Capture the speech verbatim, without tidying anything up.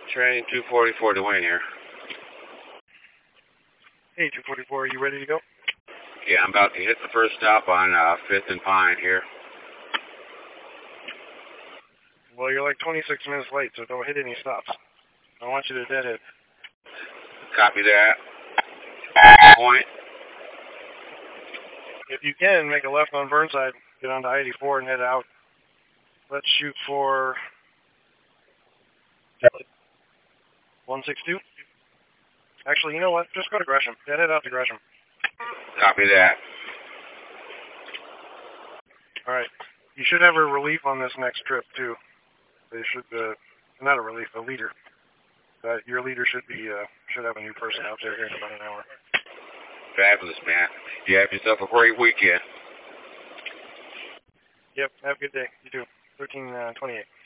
Train two forty-four, Dwayne here. Hey, two forty-four, are you ready to go? Yeah, I'm about to hit the first stop on uh, fifth and Pine here. Well, you're like twenty-six minutes late, so don't hit any stops. I want you to dead hit. Copy that. Point. If you can, make a left on Burnside, get onto I eighty-four and head out. Let's shoot for one six two. Actually, you know what? Just go to Gresham. Yeah, head out to Gresham. Copy that. All right. You should have a relief on this next trip, too. They should, uh, not a relief, a leader. Uh, your leader should be, uh, should have a new person out there here in about an hour. Fabulous, man. You have yourself a great weekend. Yep, have a good day. You too. thirteen twenty-eight.